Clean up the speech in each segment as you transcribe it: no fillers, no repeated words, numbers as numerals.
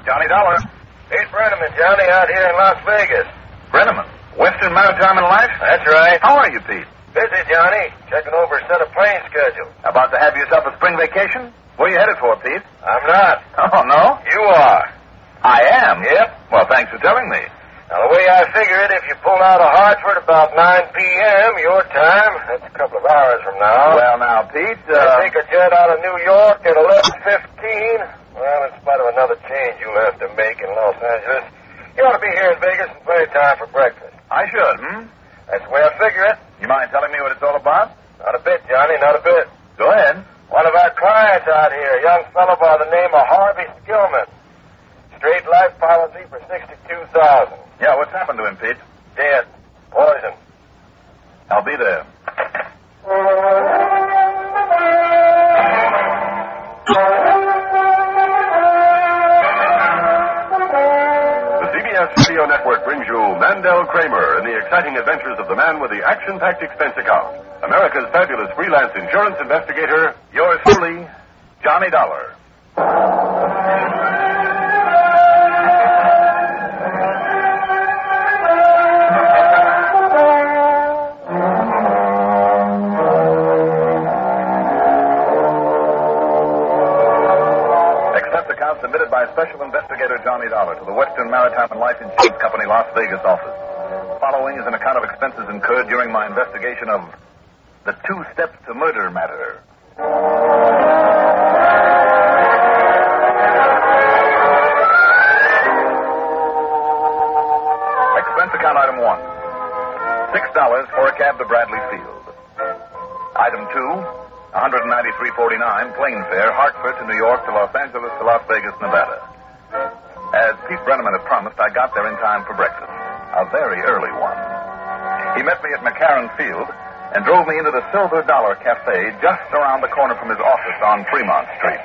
Johnny Dollar. Pete Brenneman, Johnny, out here in Las Vegas. Brenneman. Western Maritime and Life? That's right. How are you, Pete? Busy, Johnny. Checking over a set of plane schedule. About to have yourself a spring vacation? Where are you headed for, Pete? I'm not. Oh, no? You are. I am? Yep. Well, thanks for telling me. Now, the way I figure it, if you pull out of Hartford about 9 p.m., your time, that's a couple of hours from now. Well, now, Pete, I take a jet out of New York at 11:15. Well, in spite of another change you'll have to make in Los Angeles, you ought to be here in Vegas in plenty of time for breakfast. I should, That's the way I figure it. You mind telling me what it's all about? Not a bit, Johnny, not a bit. Go ahead. One of our clients out here, a young fellow by the name of Harvey Skillman. Straight life policy for $62,000. Yeah, what's happened to him, Pete? Dead. Poison. I'll be there. The CBS Radio Network brings you Mandel Kramer and the exciting adventures of the man with the action-packed expense account. America's fabulous freelance insurance investigator, Yours truly, Johnny Dollar. Expense account submitted by Special Investigator Johnny Dollar to the Western Maritime and Life Insurance Company, Las Vegas office. Following is an account of expenses incurred during my investigation of the 2 steps to murder matter. Expense account item 1. $6 for a cab to Bradley Field. Item 2. $193.49 plane fare, Hartford to New York to Los Angeles to Las Vegas, Nevada. As Pete Brenneman had promised, I got there in time for breakfast. A very early one. He met me at McCarran Field and drove me into the Silver Dollar Cafe just around the corner from his office on Fremont Street.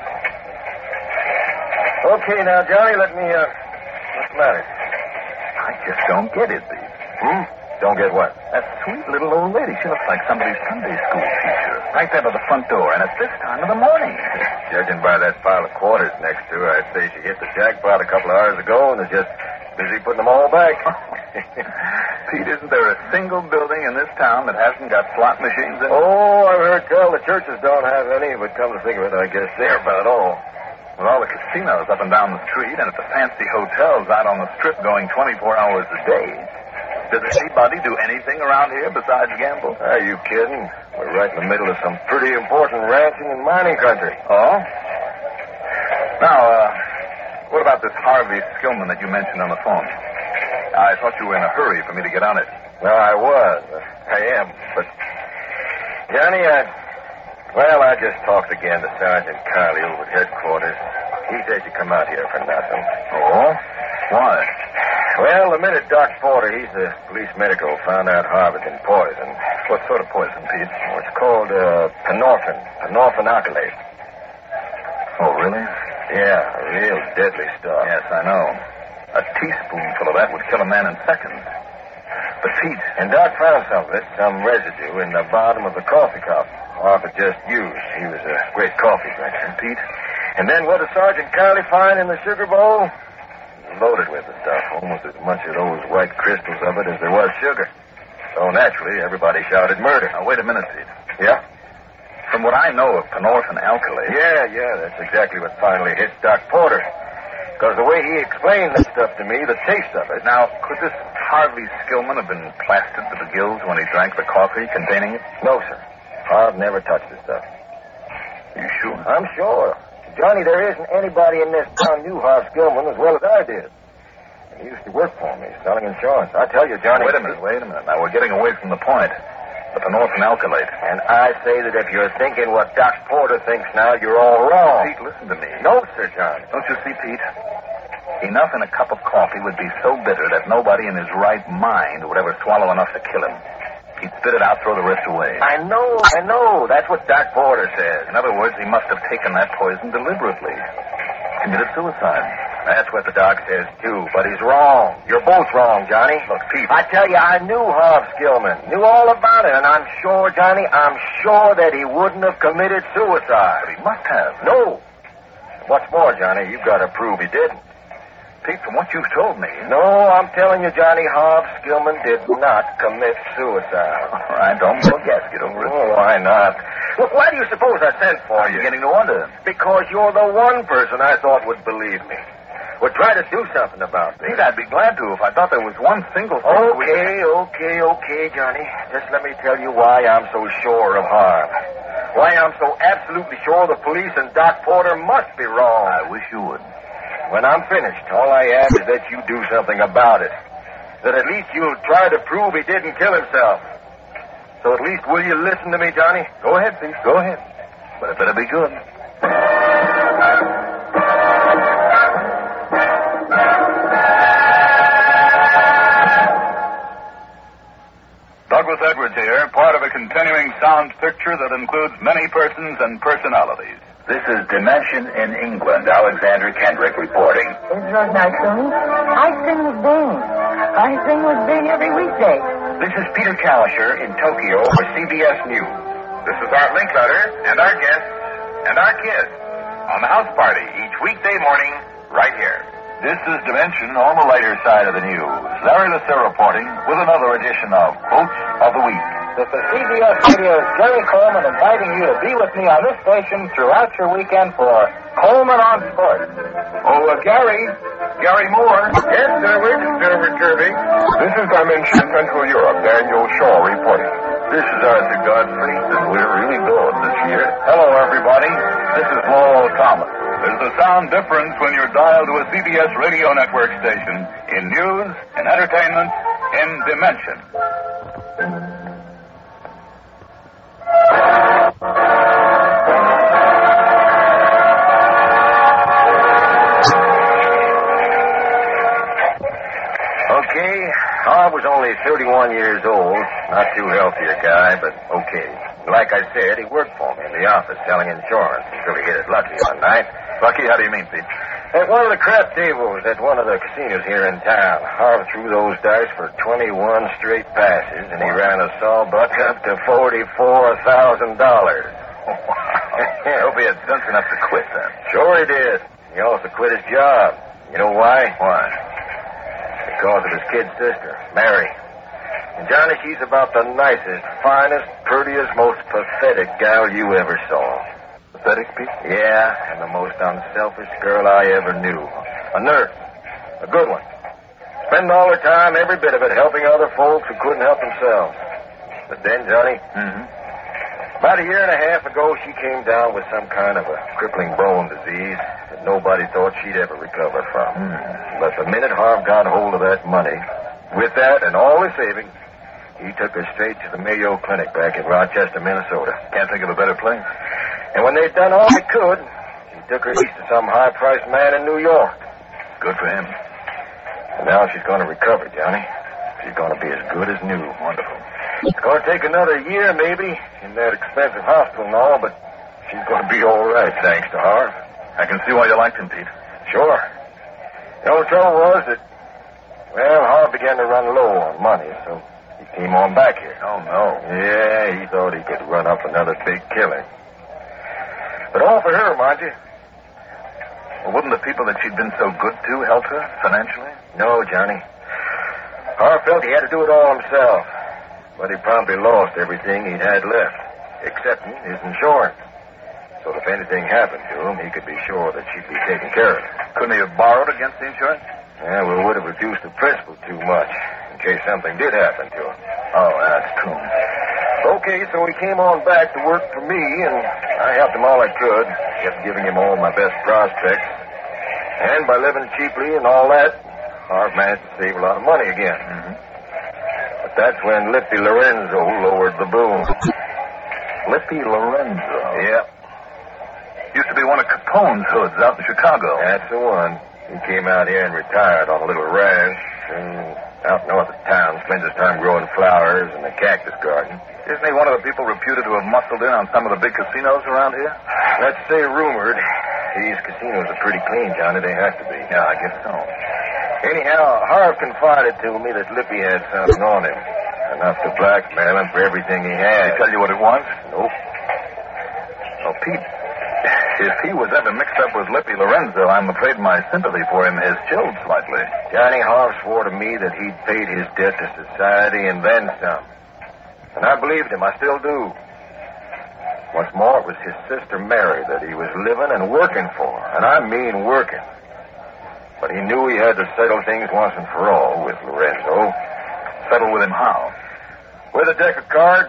Okay, now, Johnny, what's the matter? I just don't get it, Pete. Don't get what? That sweet little old lady. She looks like somebody's Sunday school teacher. Right there by the front door, and at this time of the morning. Judging by that pile of quarters next to her, I'd say she hit the jackpot a couple of hours ago and is just busy putting them all back. Pete, isn't there a single building in this town that hasn't got slot machines in it? Oh, I've heard tell the churches don't have any, but come to think of it, I guess they're about all. With all the casinos up and down the street and at the fancy hotels out on the strip going 24 hours a day, does anybody do anything around here besides gamble? Are you kidding? We're right in the middle of some pretty important ranching and mining country. Oh? Now, what about this Harvey Skillman that you mentioned on the phone? I thought you were in a hurry for me to get on it. Well, I was. I am. But, Johnny, I just talked again to Sergeant Carley over at headquarters. He says you come out here for nothing. Oh? Why? Well, the minute Doc Porter, he's the police medical, found out Harvey's been poisoned. What sort of poison, Pete? Oh, it's called Panorphin alkylate. Oh, really? Yeah, real deadly stuff. Yes, I know. A teaspoonful of that would kill a man in seconds. But, Pete... And Doc found some of it, some residue, in the bottom of the coffee cup Harvey just used. He was a great coffee drinker. Pete? And then what did Sergeant Carley find in the sugar bowl? Loaded with the stuff. Almost as much of those white crystals of it as there was sugar. So naturally, everybody shouted murder. Now, wait a minute, Pete. Yeah? From what I know of Panorphin alkylate... Yeah, that's exactly what finally hit Doc Porter. Because the way he explained that stuff to me, the taste of it... Now, could this Harvey Skillman have been plastered to the gills when he drank the coffee containing it? No, sir. Harv never touched the stuff. You sure? I'm sure. Johnny, there isn't anybody in this town knew Harv Skillman as well as I did. And he used to work for me, selling insurance. I tell you, Johnny... Wait a minute. Now, we're getting away from the point. The Panorphin alkylate. And I say that if you're thinking what Doc Porter thinks now, you're all wrong. Pete, listen to me. No, sir, Johnny. Don't you see, Pete? Enough in a cup of coffee would be so bitter that nobody in his right mind would ever swallow enough to kill him. He'd spit it out, throw the rest away. I know. That's what Doc Porter says. In other words, he must have taken that poison deliberately. Committed suicide. That's what the doc says, too. But he's wrong. You're both wrong, Johnny. Look, Pete. I tell you, I knew Harv Skillman. Knew all about it. And I'm sure, Johnny, that he wouldn't have committed suicide. But he must have. No. What's more, Johnny, you've got to prove he didn't. Pete, from what you've told me... No, I'm telling you, Johnny, Harv Skillman did not commit suicide. All right, don't blow a gasket over it. Oh, why not? Look, why do you suppose I sent for I'm you? beginning to wonder. Because you're the one person I thought would believe me. Would try to do something about this. Pete, I'd be glad to if I thought there was one single thing... Okay, Johnny. Just let me tell you why I'm so sure of Harv. Why I'm so absolutely sure the police and Doc Porter must be wrong. I wish you would. When I'm finished, all I ask is that you do something about it. That at least you'll try to prove he didn't kill himself. So at least will you listen to me, Johnny? Go ahead, Pete. Go ahead. But it better be good. Douglas Edwards here, part of a continuing sound picture that includes many persons and personalities. This is Dimension in England. Alexander Kendrick reporting. Israel Naisumi. I sing with Bing. I sing with Bing every weekday. This is Peter Kalisher in Tokyo for CBS News. This is Art Linkletter and our guests and our kids on the house party each weekday morning right here. This is Dimension on the lighter side of the news. Larry Lasser reporting with another edition of Quotes of the Week. This is CBS Radio's Jerry Coleman inviting you to be with me on this station throughout your weekend for Coleman on Sports. Oh, Gary Moore. Yes, Derwin Kirby. This is Dimension Central Europe. Daniel Shaw reporting. This is Arthur Godfrey, and we're really going this year. Hello, everybody. This is Lowell Thomas. There's a sound difference when you're dialed to a CBS radio network station in news, in entertainment, in Dimension. Okay, Harv was only 31 years old. Not too healthy a guy, but okay. Like I said, he worked for me in the office selling insurance until he hit it lucky one night. Lucky, how do you mean, Pete? At one of the crap tables at one of the casinos here in town, Harv threw those dice for 21 straight passes, and he ran a sawbuck up to $44,000. Hope he had sense enough to quit then. Sure he did. He also quit his job. You know why? Why? Because of his kid sister, Mary. And Johnny, she's about the nicest, finest, prettiest, most pathetic gal you ever saw. Pathetic, Pete? Yeah, and the most unselfish girl I ever knew. A nurse. A good one. Spend all her time, every bit of it, helping other folks who couldn't help themselves. But then, Johnny, about a year and a half ago, she came down with some kind of a crippling bone disease that nobody thought she'd ever recover from. But the minute Harv got hold of that money, with that and all his savings, he took her straight to the Mayo Clinic back in Rochester, Minnesota. Can't think of a better place. And when they'd done all they could, he took her east to some high-priced man in New York. Good for him. And now she's going to recover, Johnny. She's going to be as good as new. Wonderful. It's going to take another year, maybe, in that expensive hospital and all, but she's going to be all right, thanks to Harv. I can see why you liked him, Pete. Sure. The only trouble was that, well, Harv began to run low on money, so he came on back here. Oh, no. Yeah, he thought he could run up another big killing. But all for her, mind you. Well, wouldn't the people that she'd been so good to help her financially? No, Johnny. Harv felt he had to do it all himself. But he promptly lost everything he'd had left, excepting his insurance. So if anything happened to him, he could be sure that she'd be taken care of. Couldn't he have borrowed against the insurance? Yeah, well, it would have reduced the principal too much, in case something did happen to him. Oh, that's true. Okay, so he came on back to work for me, and I helped him all I could, kept giving him all my best prospects. And by living cheaply and all that, Harv managed to save a lot of money again. But that's when Lippy Lorenzo lowered the boom. Lippy Lorenzo? Yep. Used to be one of Capone's hoods out in Chicago. That's the one. He came out here and retired on a little ranch, and out north of town, spends his time growing flowers in a cactus garden. Isn't he one of the people reputed to have muscled in on some of the big casinos around here? Let's say rumored. These casinos are pretty clean, Johnny. They have to be. Yeah, I guess so. Anyhow, Harv confided to me that Lippy had something on him. Enough to blackmail him for everything he had. Did he tell you what it was? Nope. Oh, Pete, If he was ever mixed up with Lippy Lorenzo, I'm afraid my sympathy for him has chilled slightly. Johnny Harv swore to me that he'd paid his debt to society and then some. And I believed him. I still do. What's more, it was his sister Mary that he was living and working for. And I mean working. But he knew he had to settle things once and for all with Lorenzo. Settle with him how? With a deck of cards.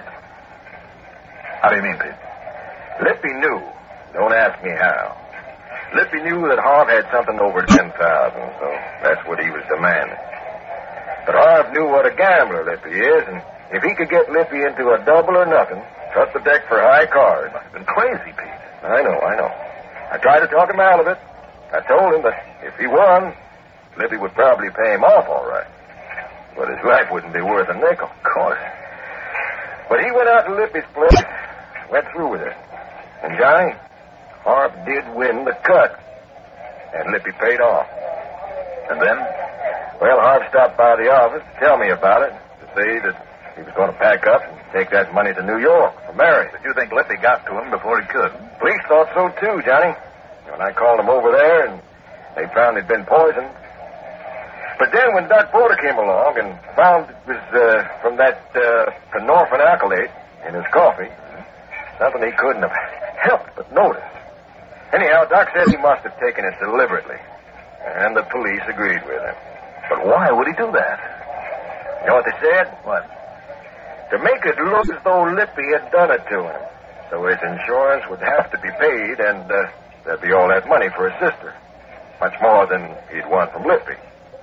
How do you mean, Pete? Lippy knew. Don't ask me how. Lippy knew that Harv had something over 10,000, so that's what he was demanding. But Harv knew what a gambler Lippy is, and if he could get Lippy into a double or nothing, cut the deck for high cards. Must have been crazy, Pete. I know. I tried to talk him out of it. I told him that if he won, Lippy would probably pay him off all right. But his life wouldn't be worth a nickel. Of course. But he went out to Lippy's place, went through with it. And Johnny, Harv did win the cut. And Lippy paid off. And then? Well, Harv stopped by the office to tell me about it, to say that he was going to pack up and take that money to New York for Mary. Did you think Lippy got to him before he could? Police thought so, too, Johnny. When I called him over there, and they found he'd been poisoned. But then when Doc Porter came along and found it was from that Norphin alkylate in his coffee, something he couldn't have helped but notice. Anyhow, Doc said he must have taken it deliberately, and the police agreed with him. But why would he do that? You know what they said? What? To make it look as though Lippy had done it to him. So his insurance would have to be paid, and there'd be all that money for his sister. Much more than he'd won from Lippy.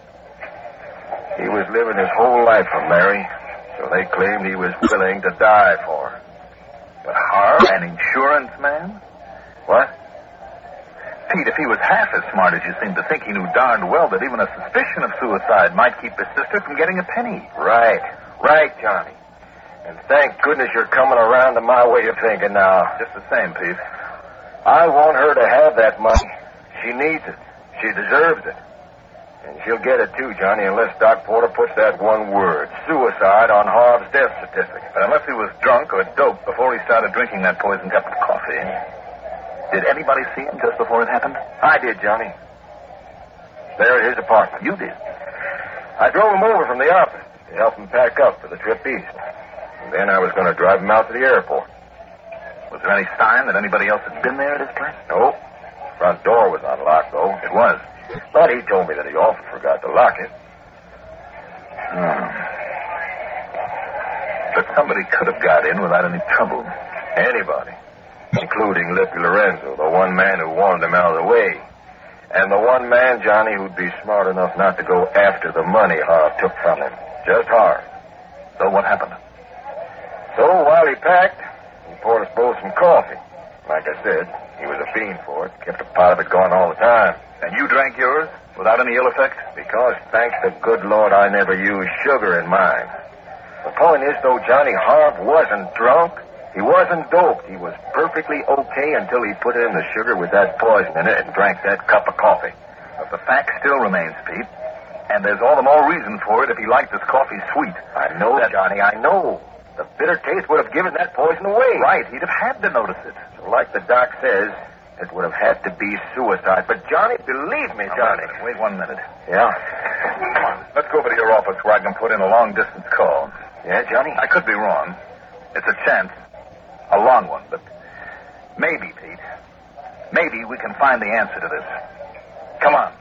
He was living his whole life for Mary, so they claimed he was willing to die for her. But Harv, an insurance man? What? Pete, if he was half as smart as you seem to think, he knew darned well that even a suspicion of suicide might keep his sister from getting a penny. Right, Johnny. And thank goodness you're coming around to my way of thinking now. Just the same, Pete. I want her to have that money. She needs it. She deserves it. And she'll get it, too, Johnny, unless Doc Porter puts that one word, suicide, on Harv's death certificate. But unless he was drunk or doped before he started drinking that poisoned cup of coffee. Did anybody see him just before it happened? I did, Johnny. There at his apartment. You did? I drove him over from the office to help him pack up for the trip east. And then I was going to drive him out to the airport. Was there any sign that anybody else had been there at his place? No. Front door was unlocked, though. It was. But he told me that he often forgot to lock it. But somebody could have got in without any trouble. Anybody. Including Lippy Lorenzo, the one man who wanted him out of the way. And the one man, Johnny, who'd be smart enough not to go after the money Harv took from him. Just Harv. So what happened? So while he packed, he poured us both some coffee. Like I said, he was a fiend for it. Kept a pot of it going all the time. And you drank yours without any ill effect? Because, thanks to good Lord, I never used sugar in mine. The point is, though, Johnny, Harv wasn't drunk. He wasn't doped. He was perfectly okay until he put in the sugar with that poison in it and drank that cup of coffee. But the fact still remains, Pete. And there's all the more reason for it if he liked his coffee sweet. I know, Johnny, I know. The bitter taste would have given that poison away. Right, he'd have had to notice it. So like the doc says, it would have had to be suicide. But, Johnny, believe me, Johnny. Wait 1 minute. Yeah? Come on. Let's go over to your office where I can put in a long-distance call. Yeah, Johnny? I could be wrong. It's a chance. A long one, but maybe, Pete. Maybe we can find the answer to this. Come on.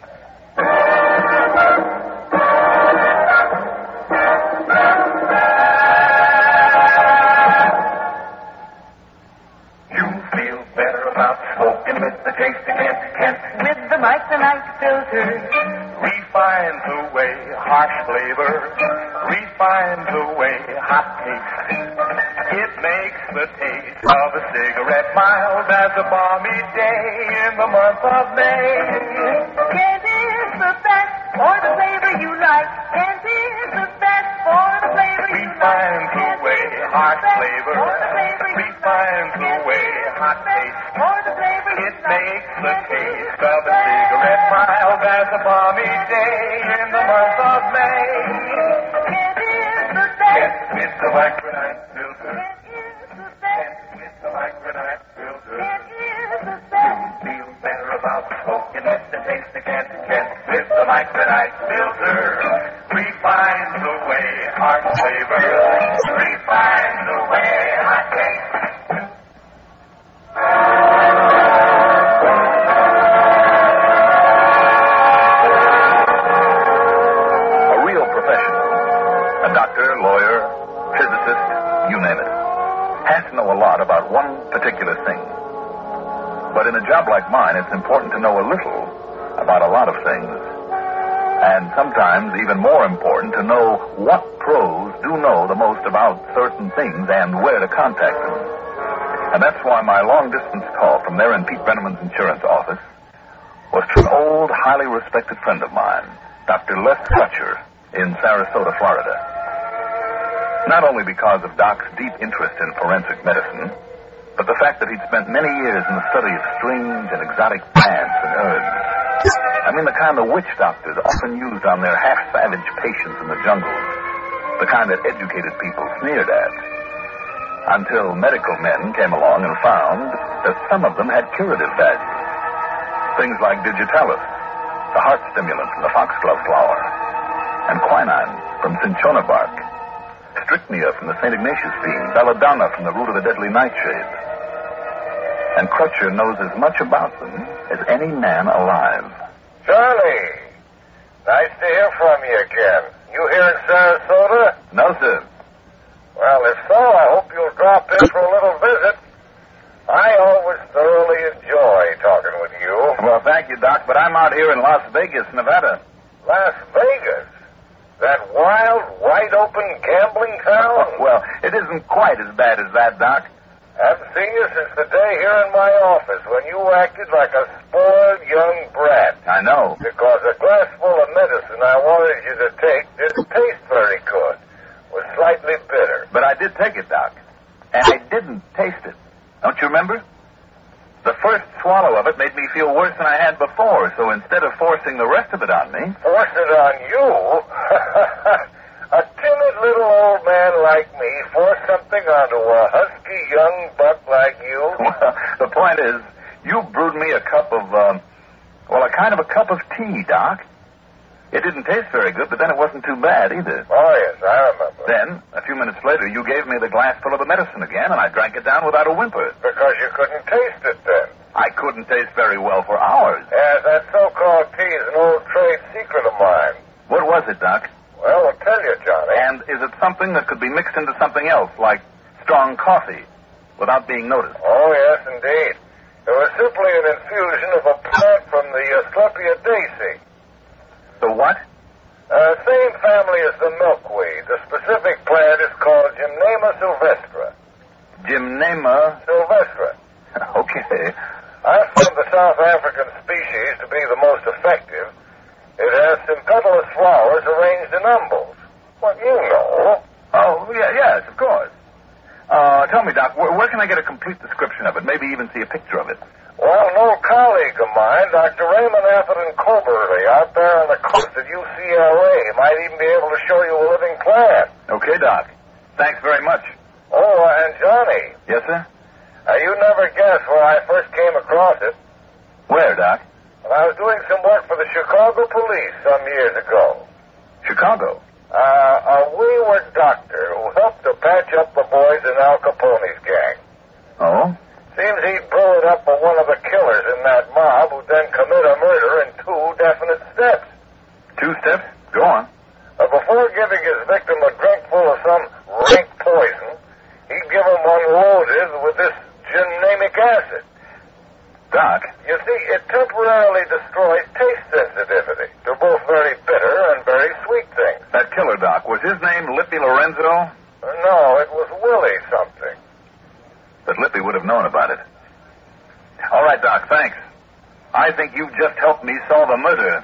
You feel better about smoking with the taste of Kent. With the micronite filter. Refines away harsh flavor. Refines away hot taste. It makes the taste of a cigarette mild as a balmy day in the month of May. Kent is the best for the flavor you like. Kent is the best for the flavor you like. Refines away harsh flavor. For the flavor you Refines like. away hot taste. For the flavor you It like. makes the taste of a cigarette mild as a balmy day in the month of May. Kent is the Kent best. with the micronite filter. Kent is the best. Kent with the micronite filter. Kent is the best. expedite filter refines the way heart flavor refines the way hot taste. A real professional, a doctor, lawyer, physicist, you name it, has to know a lot about one particular thing. But in a job like mine, it's important to know a little about a lot of things. And sometimes even more important to know what pros do know the most about certain things and where to contact them. And that's why my long-distance call from there in Pete Brenneman's insurance office was to an old, highly respected friend of mine, Dr. Les Crutcher, in Sarasota, Florida. Not only because of Doc's deep interest in forensic medicine, but the fact that he'd spent many years in the study of strange and exotic plants and herbs. I mean, the kind the witch doctors often used on their half-savage patients in the jungles. The kind that educated people sneered at. Until medical men came along and found that some of them had curative value. Things like digitalis, the heart stimulant from the foxglove flower, and quinine from cinchona bark, strychnia from the St. Ignatius bean, belladonna from the root of the deadly nightshade. And Crutcher knows as much about them as any man alive. Charlie, nice to hear from you again. You here in Sarasota? No, sir. Well, if so, I hope you'll drop in for a little visit. I always thoroughly enjoy talking with you. Well, thank you, Doc, but I'm out here in Las Vegas, Nevada. Las Vegas? That wild, wide-open gambling town? Well, it isn't quite as bad as that, Doc. Haven't seen you since the day here in my office when you acted like a spoiled young brat. I know. Because a glass full of medicine I wanted you to take didn't taste very good. Was slightly bitter. But I did take it, Doc. And I didn't taste it. Don't you remember? The first swallow of it made me feel worse than I had before, so instead of forcing the rest of it on me... Force it on you? A timid little old man like me force something onto a husky young buck like you? Well, the point is, you brewed me a cup of, a kind of a cup of tea, Doc. It didn't taste very good, but then it wasn't too bad either. Oh, yes, I remember. Then, a few minutes later, you gave me the glass full of the medicine again, and I drank it down without a whimper. Because you couldn't taste it then. I couldn't taste very well for hours. Yes, that so-called tea is an old trade secret of mine. What was it, Doc? Well, I'll tell you, Johnny. And is it something that could be mixed into something else, like strong coffee, without being noticed? Oh, yes, indeed. It was simply an infusion of a plant from the Asclepia daisy. The what? Same family as the milkweed. The specific plant is called Gymnema sylvestra. Gymnema? Sylvestra. Okay. I found the South African species to be the most effective. It has sympedalous flowers arranged in umbels. Well, you know. Oh, yes, of course. Tell me, Doc, where can I get a complete description of it? Maybe even see a picture of it. Well, an old colleague of mine, Dr. Raymond Atherton Coberly, out there on the coast at UCLA, might even be able to show you a living plant. Okay, Doc. Thanks very much. Oh, and Johnny. Yes, sir? You never guess where I first came across it. Where, Doc? When I was doing some work for the Chicago police some years ago. Chicago? A wayward doctor who helped to patch up the boys in Al Capone's gang. Oh? Seems he'd blow it up for one of the killers in that mob who'd then commit a murder in 2 definite steps. 2 steps? Go on. Before giving his victim a drink full of some rank poison, he'd give him one loaded with this gymnamic acid. Doc? You see, it temporarily destroys taste sensitivity. They're both very bitter and very sweet things. That killer, Doc, was his name Lippy Lorenzo? No, it was Willie something. But Lippy would have known about it. All right, Doc, thanks. I think you've just helped me solve a murder.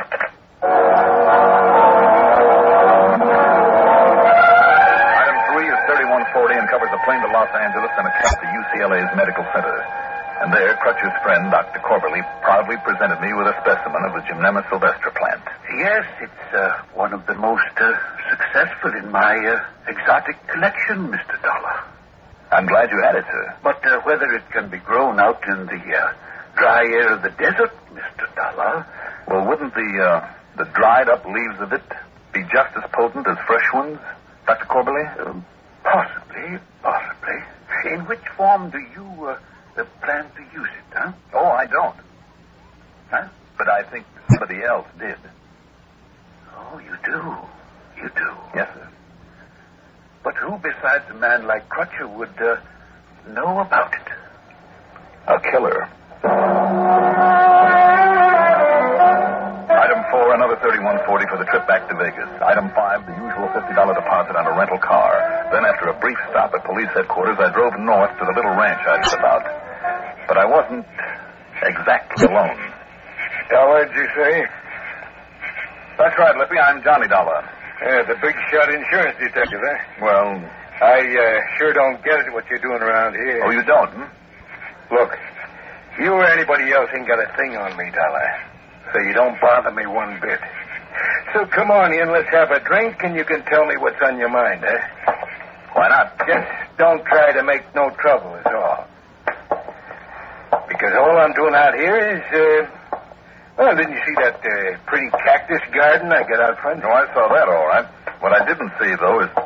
Item 3 is 3140 and covers a plane to Los Angeles and a cab to UCLA's medical center. And there, Crutcher's friend, Dr. Coberly, proudly presented me with a specimen of the Gymnema sylvestra plant. Yes, it's one of the most successful in my exotic collection, Mr. Dollar. I'm glad you had it, sir. But whether it can be grown out in the dry air of the desert, Mr. Dollar... Well, wouldn't the the dried-up leaves of it be just as potent as fresh ones, Dr. Corbally? Possibly. In which form do you plan to use it, huh? Oh, I don't. Huh? But I think somebody else did. Oh, you do. Yes, sir. But who besides a man like Crutcher would know about it? A killer. Item 4, another $31.40 for the trip back to Vegas. Item 5, the usual $50 deposit on a rental car. Then, after a brief stop at police headquarters, I drove north to the little ranch I heard about. But I wasn't exactly alone. Dollar, did you say? That's right, Lippy. I'm Johnny Dollar. Yeah, the big shot insurance detective, eh? Well, I sure don't get it what you're doing around here. oh, you don't, Look, you or anybody else ain't got a thing on me, Dollar. So you don't bother me one bit. So come on in, let's have a drink, and you can tell me what's on your mind, eh? Why not? Just don't try to make no trouble, is all. Because all I'm doing out here is, well, didn't you see that pretty cactus garden I got out front? No, I saw that all right. What I didn't see, though, is...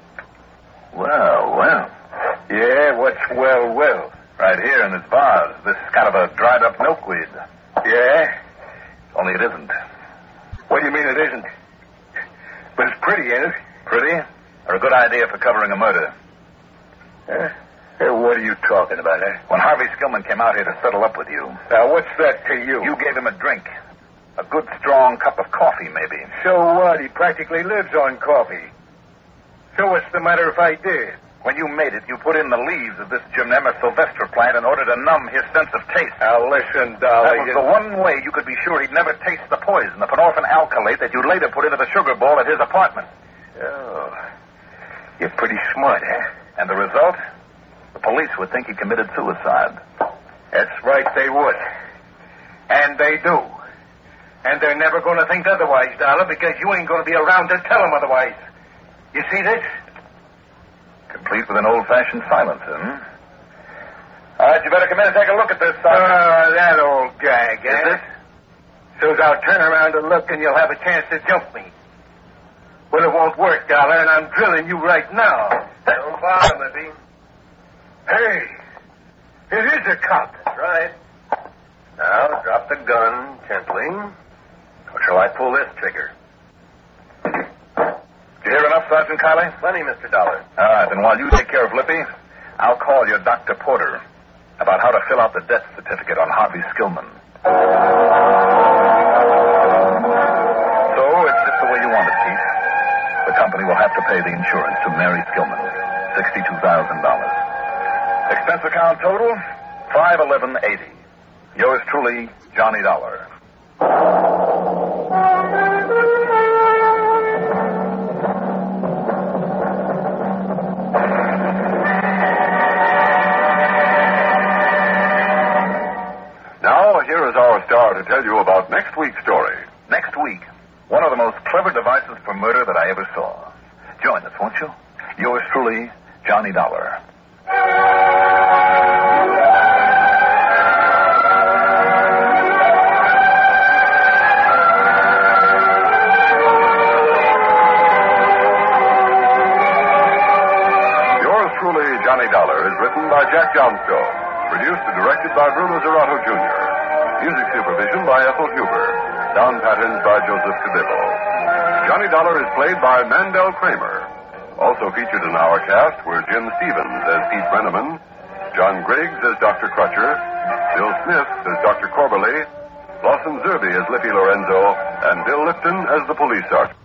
Well. Yeah, what's well? Right here in this vase, this kind of a dried-up milkweed. Yeah? Only it isn't. What do you mean it isn't? But it's pretty, ain't it? Pretty? Or a good idea for covering a murder? Huh? What are you talking about, eh? When Harvey Skillman came out here to settle up with you, Now, what's that to you? you gave him a drink. A good, strong cup of coffee, maybe. So what? He practically lives on coffee. So what's the matter if I did? When you made it, you put in the leaves of this Gymnema sylvestre plant in order to numb his sense of taste. Now, listen, Dollar. That was the one way you could be sure he'd never taste the poison, the penorphin alkylate that you later put into the sugar bowl at his apartment. Oh. You're pretty smart, eh? And the result? The police would think he committed suicide. That's right, they would. And they do. And they're never going to think otherwise, Dollar, because you ain't going to be around to tell them otherwise. You see this? Complete with an old-fashioned silencer, All right, you better come in and take a look at this, Sergeant. That old gag, eh? Is it? So's I'll turn around and look, and you'll have a chance to jump me. Well, it won't work, Dollar, and I'm drilling you right now. Don't bother, Libby. Hey, it is a cop. That's right. Now, drop the gun gently. Or shall I pull this trigger? Did you hear enough, Sergeant Kiley? Plenty, Mr. Dollar. All right, then while you take care of Lippy, I'll call your Dr. Porter about how to fill out the death certificate on Harvey Skillman. So, it's just the way you want it, Chief. The company will have to pay the insurance to Mary Skillman, $62,000. Expense account total, $511.80. Yours truly, Johnny Dollar. Now, here is our star to tell you about next week's story. Next week, one of the most clever devices for murder that I ever saw. Join us, won't you? Yours truly, Johnny Dollar. Yours truly, Johnny Dollar, is written by Jack Johnstone. Produced and directed by Bruno Zerato, Jr. Music supervision by Ethel Huber. Sound patterns by Joseph Cadillo. Johnny Dollar is played by Mandel Kramer. Also featured in our cast were Jim Stevens as Pete Brenneman, John Griggs as Dr. Crutcher, Bill Smith as Dr. Corbally, Lawson Zerby as Lippy Lorenzo, and Bill Lipton as the police sergeant.